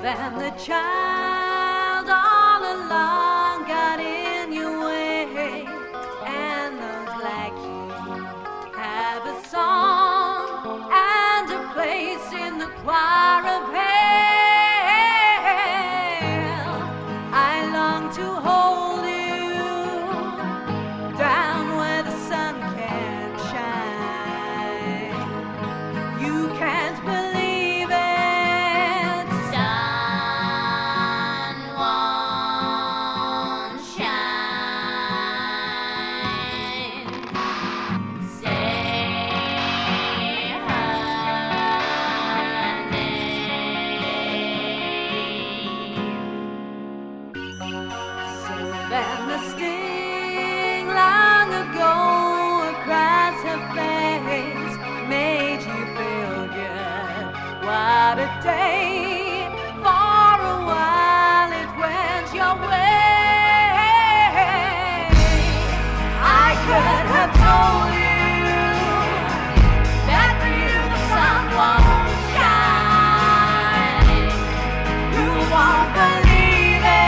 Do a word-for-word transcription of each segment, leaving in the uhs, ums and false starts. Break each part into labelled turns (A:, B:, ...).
A: then the child all along got in your way, and those like you have a song and a place in the choir of hell. I long to hold you down where the sun can't shine. You can't believe it, sun won't shine. Say her name. So then the sting long ago across her face made you feel good. What a day! For a while it went your way. I could have told you that for you the sun won't shine. You won't believe it.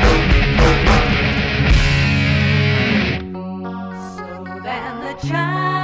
A: Child